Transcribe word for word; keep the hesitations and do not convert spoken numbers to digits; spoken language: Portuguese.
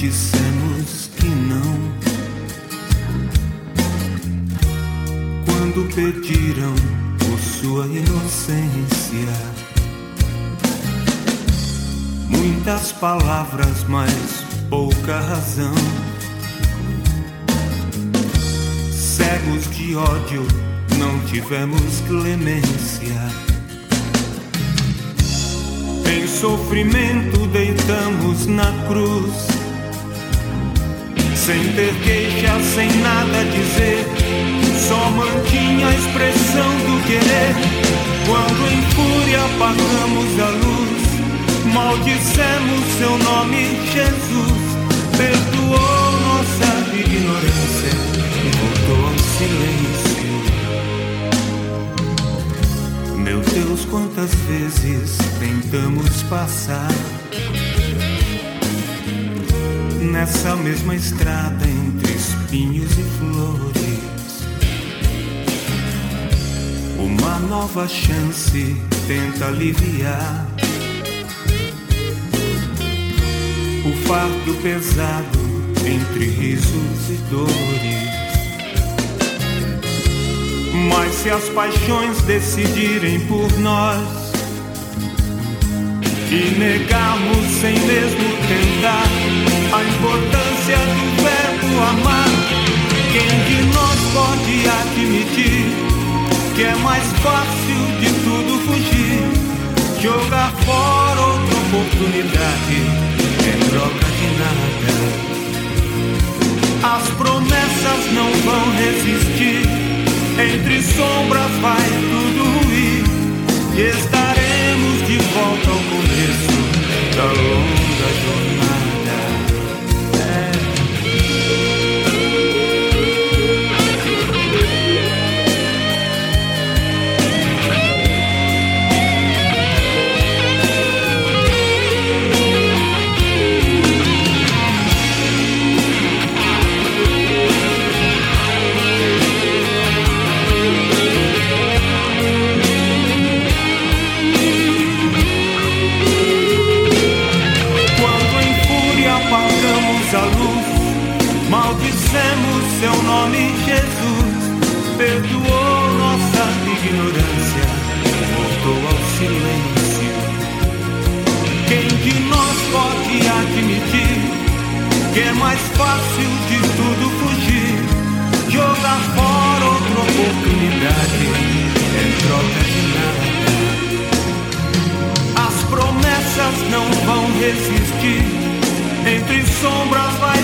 dissemos que não, quando pediram por sua inocência. Muitas palavras, mas pouca razão. Cegos de ódio, não tivemos clemência. Em sofrimento deitamos na cruz, sem ter queixa, sem nada dizer, só mantinha a expressão do querer. Quando em fúria apagamos a luz, maldissemos seu nome, Jesus. Perdoou nossa ignorância e voltou ao silêncio. Meu Deus, quantas vezes tentamos passar nessa mesma estrada entre espinhos e flores. Uma nova chance tenta aliviar o fardo pesado entre risos e dores. Mas se as paixões decidirem por nós e negarmos sem mesmo tentar a importância do verbo amar, quem de nós pode admitir que é mais fácil de tudo fugir, jogar fora outra oportunidade em troca de nada? As promessas não vão resistir, entre sombras vai tudo ruir, e estaremos de volta ao começo da longa jornada. É. A luz, maldissemos seu nome, Jesus. Perdoou nossa ignorância, voltou ao silêncio. Quem de nós pode admitir que é mais fácil de tudo fugir, jogar fora outra oportunidade em troca de nada? As promessas não vão resistir, entre sombras vai